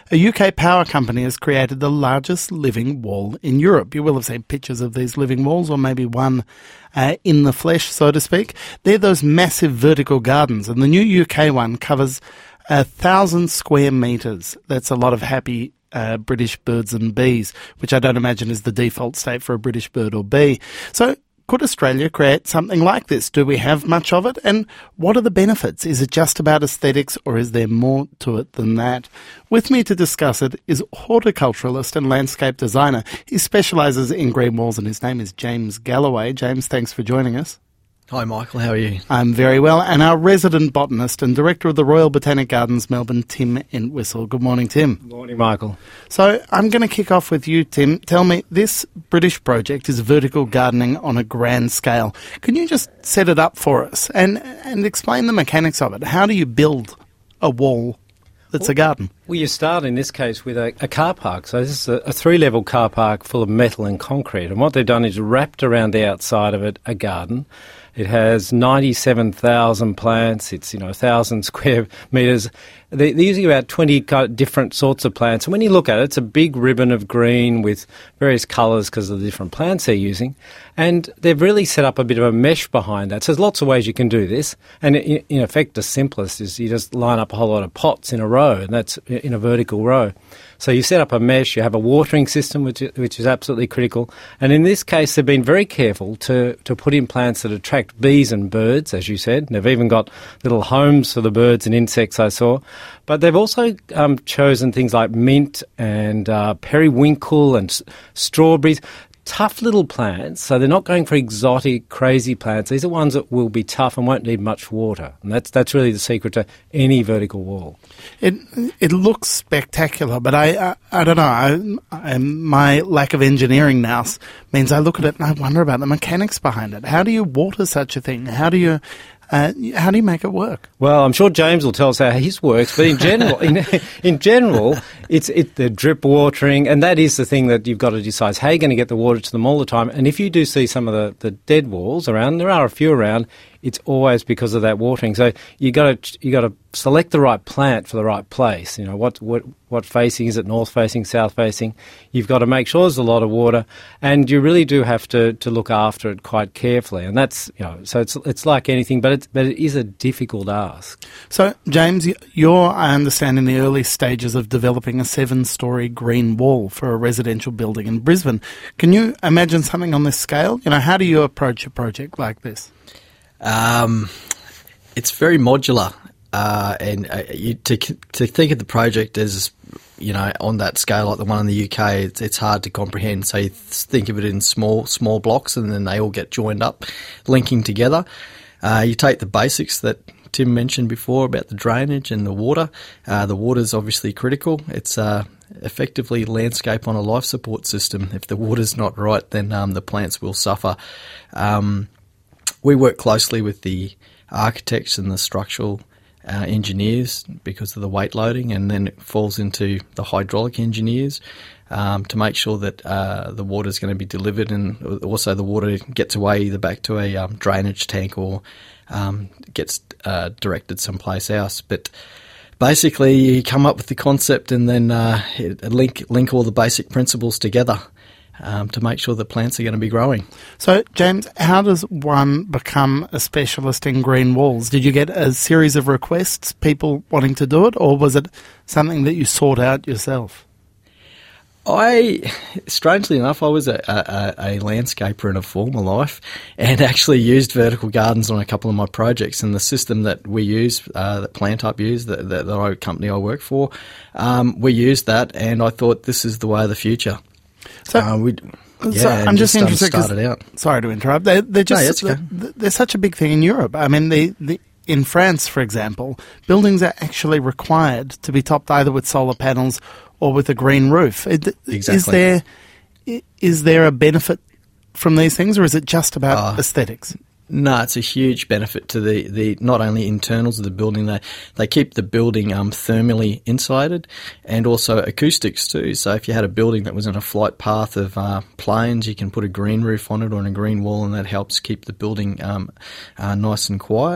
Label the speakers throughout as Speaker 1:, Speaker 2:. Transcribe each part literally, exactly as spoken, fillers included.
Speaker 1: A U K power company has created the largest living wall in Europe. You will have seen pictures of these living walls, or maybe one uh, in the flesh, so to speak. They're those massive vertical gardens, and the new U K one covers a thousand square metres. That's a lot of happy uh, British birds and bees, which I don't imagine is the default state for a British bird or bee. So could Australia create something like this? Do we have much of it? And what are the benefits? Is it just about aesthetics, or is there more to it than that? With me to discuss it is horticulturalist and landscape designer. He specialises in green walls, and his name is James Galloway. James, thanks for joining us.
Speaker 2: Hi Michael, how are you?
Speaker 1: I'm very well. And our resident botanist and director of the Royal Botanic Gardens, Melbourne, Tim Entwistle. Good morning, Tim.
Speaker 3: Good morning, Michael.
Speaker 1: So I'm going to kick off with you, Tim. Tell me, this British project is vertical gardening on a grand scale. Can you just set it up for us and, and explain the mechanics of it? How do you build a wall that's well, a garden?
Speaker 3: Well, you start in this case with a, a car park. So this is a, a three-level car park full of metal and concrete. And what they've done is wrapped around the outside of it a garden. It has ninety-seven thousand plants. It's, you know, one thousand square metres. They're using about twenty different sorts of plants. And when you look at it, it's a big ribbon of green with various colours because of the different plants they're using. And they've really set up a bit of a mesh behind that. So there's lots of ways you can do this. And in, in effect, the simplest is you just line up a whole lot of pots in a row, and that's in a vertical row. So you set up a mesh, you have a watering system, which is, which is absolutely critical. And in this case, they've been very careful to, to put in plants that attract bees and birds, as you said. And they've even got little homes for the birds and insects I saw. But they've also um, chosen things like mint and uh, periwinkle and s- strawberries. Tough little plants, so they're not going for exotic, crazy plants. These are ones that will be tough and won't need much water. And that's that's really the secret to any vertical wall.
Speaker 1: It it looks spectacular, but I I, I don't know. I, I, my lack of engineering nous means I look at it and I wonder about the mechanics behind it. How do you water such a thing? How do you... Uh, how do you make it work?
Speaker 3: Well, I'm sure James will tell us how his works, but in general, in, in general, it's it, the drip watering, and that is the thing that you've got to decide. How you're going to get the water to them all the time. And if you do see some of the, the dead walls around, there are a few around, it's always because of that watering. So you got to you got to select the right plant for the right place. You know, what what what facing is it? North facing, south facing. You've got to make sure there's a lot of water, and you really do have to, to look after it quite carefully. And that's, you know, so it's it's like anything, but it's but it is a difficult ask.
Speaker 1: So James, you're, I understand, in the early stages of developing a seven-storey green wall for a residential building in Brisbane. Can you imagine something on this scale? You know, how do you approach a project like this?
Speaker 2: Um, it's very modular, uh, and uh, you, to to think of the project as, you know, on that scale like the one in the U K, it's, it's hard to comprehend. So you think of it in small small blocks, and then they all get joined up, linking together. Uh, you take the basics that Tim mentioned before about the drainage and the water. Uh, the water's obviously critical. It's uh, effectively landscape on a life support system. If the water's not right, then um, the plants will suffer. Um, We work closely with the architects and the structural uh, engineers because of the weight loading, and then it falls into the hydraulic engineers um, to make sure that uh, the water is going to be delivered, and also the water gets away either back to a um, drainage tank or um, gets uh, directed someplace else. But basically, you come up with the concept and then uh, link link all the basic principles together Um, to make sure the plants are going to be growing.
Speaker 1: So, James, how does one become a specialist in green walls? Did you get a series of requests, people wanting to do it, or was it something that you sought out yourself?
Speaker 2: I, strangely enough, I was a, a, a landscaper in a former life and actually used vertical gardens on a couple of my projects. And the system that we use, uh, that Plantup use, the, the, the company I work for, um, we used that, and I thought this is the way of the future.
Speaker 1: So,
Speaker 2: uh, we, yeah,
Speaker 1: so I'm just, just interested.
Speaker 2: Um, started out.
Speaker 1: Sorry to interrupt. They're, they're just
Speaker 2: no, okay.
Speaker 1: they're, they're such a big thing in Europe. I mean, the, the in France, for example, buildings are actually required to be topped either with solar panels or with a green roof.
Speaker 2: Exactly.
Speaker 1: Is there is there a benefit from these things, or is it just about uh, aesthetics?
Speaker 2: No, it's a huge benefit to the, the not only internals of the building, they they keep the building um, thermally insulated, and also acoustics too. So if you had a building that was in a flight path of uh, planes, you can put a green roof on it or on a green wall, and that helps keep the building um, uh, nice and quiet.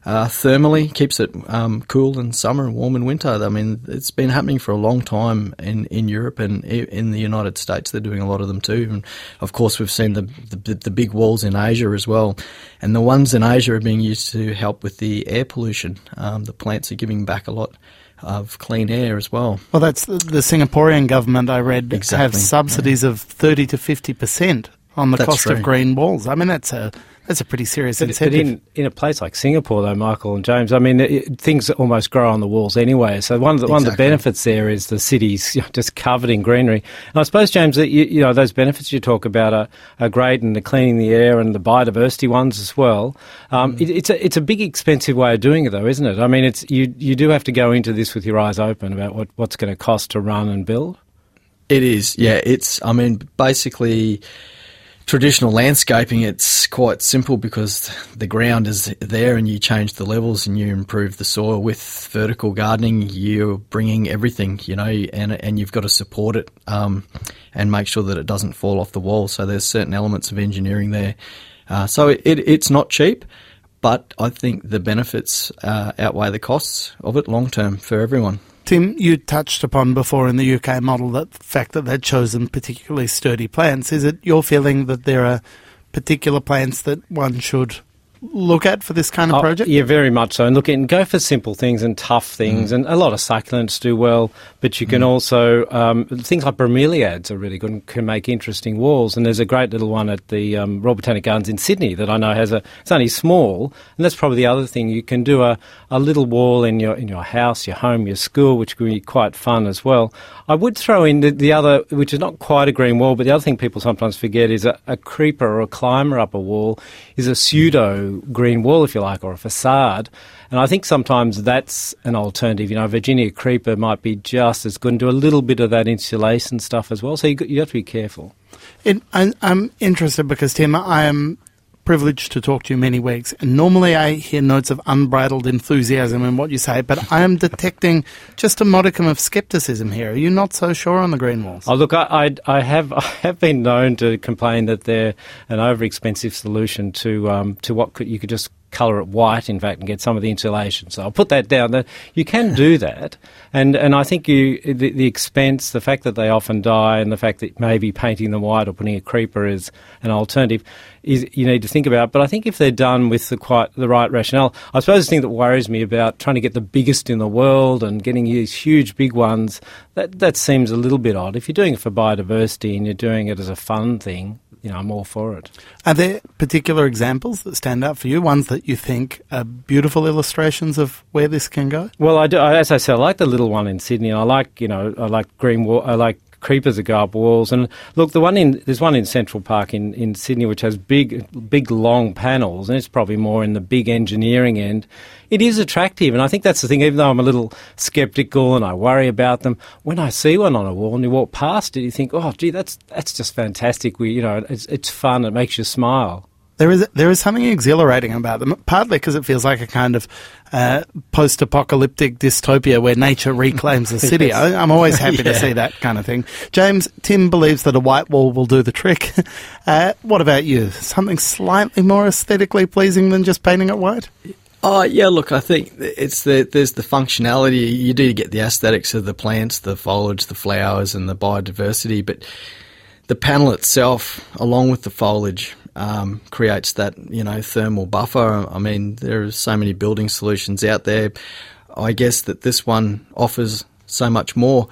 Speaker 2: Uh, thermally, keeps it um, cool in summer and warm in winter. I mean, it's been happening for a long time in, in Europe and in the United States. They're doing a lot of them too. And of course, we've seen the, the the big walls in Asia as well. And the ones in Asia are being used to help with the air pollution. Um, the plants are giving back a lot of clean air as well.
Speaker 1: Well, that's the, the Singaporean government, I read,
Speaker 2: exactly.
Speaker 1: have subsidies yeah. of thirty to fifty percent on the
Speaker 2: that's
Speaker 1: cost
Speaker 2: true.
Speaker 1: of green walls. I mean, that's a That's a pretty serious
Speaker 3: but,
Speaker 1: incentive.
Speaker 3: But in, in a place like Singapore, though, Michael and James, I mean, it, things almost grow on the walls anyway. So one of the, exactly. one of the benefits there is the city's, you know, just covered in greenery. And I suppose, James, that you, you know those benefits you talk about are, are great, and the cleaning the air and the biodiversity ones as well. Um, mm. it, it's a it's a big, expensive way of doing it, though, isn't it? I mean, it's you you do have to go into this with your eyes open about what, what's going to cost to run and build.
Speaker 2: It is, yeah. It's, I mean, basically. Traditional landscaping, it's quite simple because the ground is there and you change the levels and you improve the soil. With vertical gardening, you're bringing everything, you know, and and you've got to support it um, and make sure that it doesn't fall off the wall. So there's certain elements of engineering there. Uh, so it, it it's not cheap, but I think the benefits uh, outweigh the costs of it long term for everyone.
Speaker 1: Tim, you touched upon before in the U K model that the fact that they'd chosen particularly sturdy plants. Is it your feeling that there are particular plants that one should look at for this kind of
Speaker 3: oh,
Speaker 1: project?
Speaker 3: Yeah, very much so. And look, and go for simple things and tough things. Mm. And a lot of succulents do well, but you can mm. also, um, things like bromeliads are really good and can make interesting walls. And there's a great little one at the um, Royal Botanic Gardens in Sydney that I know has a, it's only small. And that's probably the other thing. You can do a, a little wall in your in your house, your home, your school, which can be quite fun as well. I would throw in the, the other, which is not quite a green wall, but the other thing people sometimes forget is a, a creeper or a climber up a wall is a pseudo green wall, if you like, or a facade. And I think sometimes that's an alternative. You know, Virginia creeper might be just as good and do a little bit of that insulation stuff as well. So you, you have to be careful.
Speaker 1: It, I, I'm interested because, Tim, I am privileged to talk to you many weeks, and normally I hear notes of unbridled enthusiasm in what you say, but I am detecting just a modicum of scepticism here. Are you not so sure on the green walls?
Speaker 3: Oh, look, I, I, I have I have been known to complain that they're an over-expensive solution to um, to what could, you could just colour it white, in fact, and get some of the insulation. So I'll put that down. That you can do that, and and I think you the, the expense, the fact that they often die, and the fact that maybe painting them white or putting a creeper is an alternative, is you need to think about. But I think if they're done with the quite the right rationale, I suppose the thing that worries me about trying to get the biggest in the world and getting these huge big ones, that that seems a little bit odd. If you're doing it for biodiversity and you're doing it as a fun thing, you know, I'm all for it.
Speaker 1: Are there particular examples that stand out for you, ones that you think are beautiful illustrations of where this can go?
Speaker 3: Well, I do, as I said, I like the little one in Sydney. I like, you know, I like green wall, I like creepers that go up walls. And look, the one in there's one in Central Park in, in Sydney which has big, big, long panels, and it's probably more in the big engineering end. It is attractive, and I think that's the thing. Even though I'm a little sceptical and I worry about them, when I see one on a wall and you walk past it, you think, "Oh, gee, that's that's just fantastic." We, you know, it's it's fun. It makes you smile.
Speaker 1: There is there is something exhilarating about them, partly because it feels like a kind of uh, post-apocalyptic dystopia where nature reclaims the city. yes. I, I'm always happy yeah. to see that kind of thing. James, Tim believes that a white wall will do the trick. Uh, what about you? Something slightly more aesthetically pleasing than just painting it white?
Speaker 2: Oh, yeah, look, I think it's the, there's the functionality. You do get the aesthetics of the plants, the foliage, the flowers, and the biodiversity, but the panel itself, along with the foliage, um, creates that, you know, thermal buffer. I mean, there are so many building solutions out there. I guess that this one offers so much more.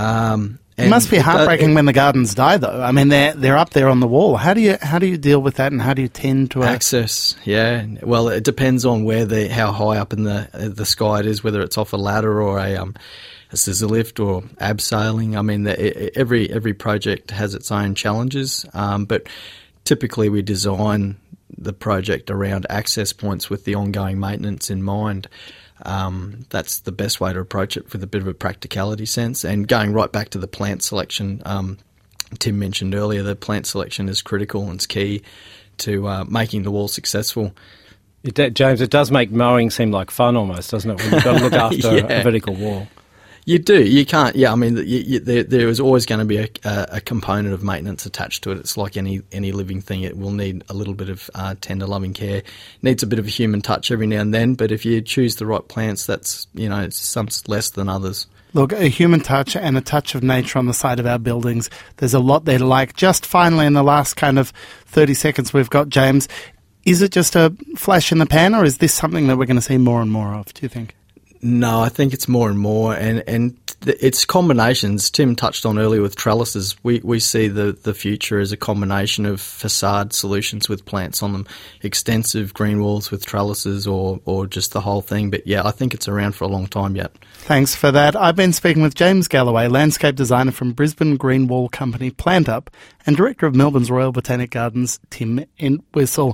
Speaker 2: Um,
Speaker 1: It must be heartbreaking it, when the gardens die, though. I mean, they're they're up there on the wall. How do you how do you deal with that, and how do you tend to
Speaker 2: access? A- yeah, well, it depends on where the how high up in the the sky it is, whether it's off a ladder or a um a scissor lift or abseiling. I mean, the, every every project has its own challenges, um, but typically we design the project around access points with the ongoing maintenance in mind. Um, that's the best way to approach it with a bit of a practicality sense. And going right back to the plant selection, um, Tim mentioned earlier, the plant selection is critical and it's key to uh, making the wall successful.
Speaker 3: It, James, it does make mowing seem like fun almost, doesn't it, when you've got to look after
Speaker 2: yeah.
Speaker 3: a vertical wall?
Speaker 2: You do. You can't. Yeah, I mean, you, you, there, there is always going to be a, a, a component of maintenance attached to it. It's like any any living thing. It will need a little bit of uh, tender, loving care. Needs a bit of a human touch every now and then. But if you choose the right plants, that's, you know, some less than others.
Speaker 1: Look, a human touch and a touch of nature on the side of our buildings. There's a lot there to like. Just finally, in the last kind of thirty seconds we've got, James, is it just a flash in the pan, or is this something that we're going to see more and more of, do you think?
Speaker 2: No, I think it's more and more, and, and it's combinations. Tim touched on earlier with trellises. We we see the, the future as a combination of facade solutions with plants on them, extensive green walls with trellises, or, or just the whole thing. But yeah, I think it's around for a long time yet.
Speaker 1: Thanks for that. I've been speaking with James Galloway, landscape designer from Brisbane Green Wall Company Plantup, and director of Melbourne's Royal Botanic Gardens, Tim Entwistle.